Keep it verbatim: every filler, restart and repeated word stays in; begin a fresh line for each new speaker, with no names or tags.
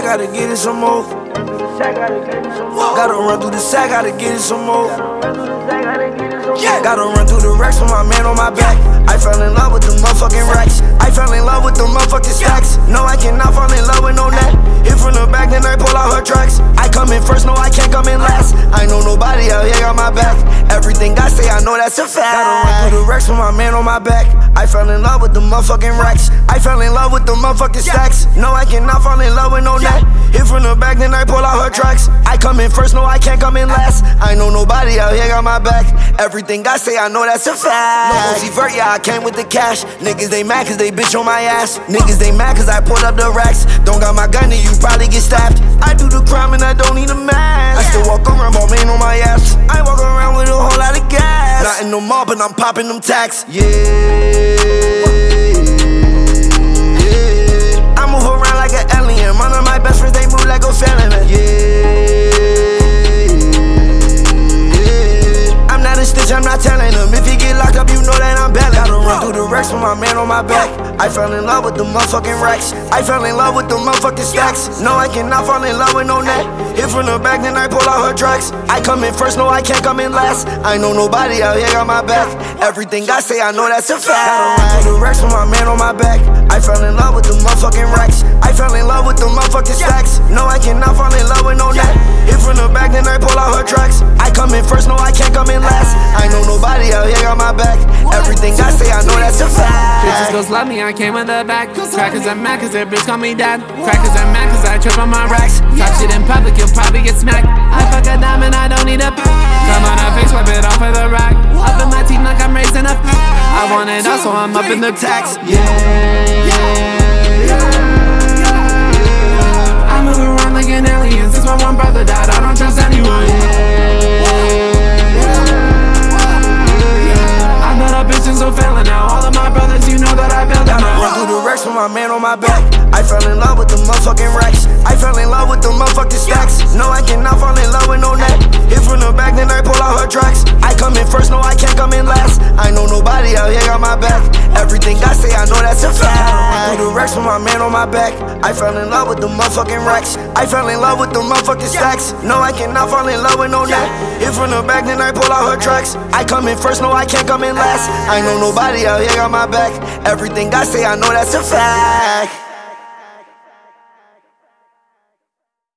gotta get it some more. Gotta run through the sack, gotta get it some more. Gotta run through the racks with my man on my back. I fell in love with the motherfucking racks. I fell in love with the motherfucking stacks. No, I cannot fall in love with no net. Hit from the back, then I pull out her tracks. I come in first, no, I can't come in last. I know nobody out here got my back. Everything I say, I know that's a fact. Gotta run through the racks with my man on my back. I fell in love with the motherfucking racks. I fell in love with the motherfucking stacks. No, I cannot fall in love with no net. Hit from the back, then I pull out her tracks. I come in first, no, I can't come in last. I know nobody out here got my back. Everything I say, I know that's a fact. No Uzi Vert, yeah, I came with the cash. Niggas, they mad cause they bitch on my ass. Niggas, they mad cause I pulled up the racks. Don't got my gun, then you probably get stabbed. I do the crime and I don't need a mask. I still walk around, my man on my ass. I walk around with a whole lot of gas. Not in no mall, but I'm popping them tax. Yeah, yeah. I move around like an alien. One of my best friends, they move like a felon. Yeah, yeah. I'm not a stitch, I'm not telling them. If you get locked up, you know that I'm bailing. Gotta run through the racks with my man on my back. I fell in love with the motherfucking racks. I fell in love with the motherfucking stacks. No, I cannot fall in love with no net. Hit from the back, then I pull out her tracks. I come in first, no, I can't come in last. I know nobody out here got my back. Everything I say, I know that's a fact. Gotta run through the racks with my man on my back. I fell in love with the motherfucking racks. I fell in love with the motherfucking stacks. No, I cannot fall in love with no net. Hit from the back, then I pull out her tracks. I come in first, no, I can't come in last. I know nobody out here got my back. Everything I say, I know that's a fact.
Bitches gon' love me, I came in the back. Crackers are mad cause their bitch call me dad. Crackers are mad cause I trip on my racks. Talk shit in public, you'll probably get smacked. I fuck a diamond, I don't need a pack. Come on her face, wipe it off of the rack. Up in my teeth like I'm raising up. I want it all, so I'm up in the tax. Yeah, I move around like an alien. Since my one brother died, I don't trust anyone. I'm not a bitch and so failing now. All of my brothers, you know that I built them out.
Run through the racks with my man on my back. I fell in love with the motherfucking racks. I fell in love with the motherfucking stacks. No, I cannot fall in love with no net. Hit from the back, then I pull out her tracks. I come in first, no, I can't come in last. I know nobody out here got my back. Everything I say, I know that's a fact. Run through the racks with my man on my back. I fell in love with the motherfucking racks. I fell in love with the motherfucking stacks. No, I cannot fall in love with no net. Hit from the back, then I pull out her tracks. I come in first, no, I can't come in last. I know nobody out here got my back. Everything I say, I know that's a fact.